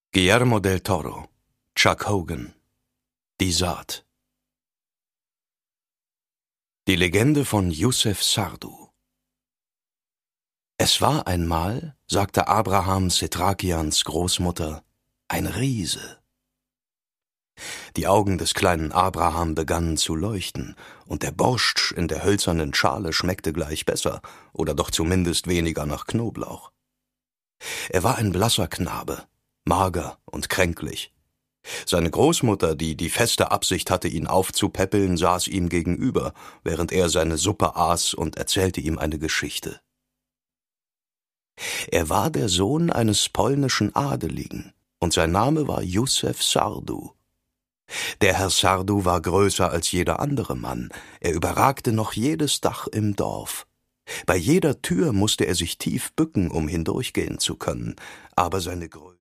Guillermo del Toro, Chuck Hogan, Die Saat. Die Legende von Yusef Sardu. Es war einmal, sagte Abraham Setrakians Großmutter, ein Riese. Die Augen des kleinen Abraham begannen zu leuchten, und der Borscht in der hölzernen Schale schmeckte gleich besser, oder doch zumindest weniger nach Knoblauch. Er war ein blasser Knabe, mager und kränklich. Seine Großmutter, die die feste Absicht hatte, ihn aufzupäppeln, saß ihm gegenüber, während er seine Suppe aß, und erzählte ihm eine Geschichte. Er war der Sohn eines polnischen Adeligen, und sein Name war Yusef Sardu. Der Herr Sardu war größer als jeder andere Mann, er überragte noch jedes Dach im Dorf. Bei jeder Tür musste er sich tief bücken, um hindurchgehen zu können, aber seine Größe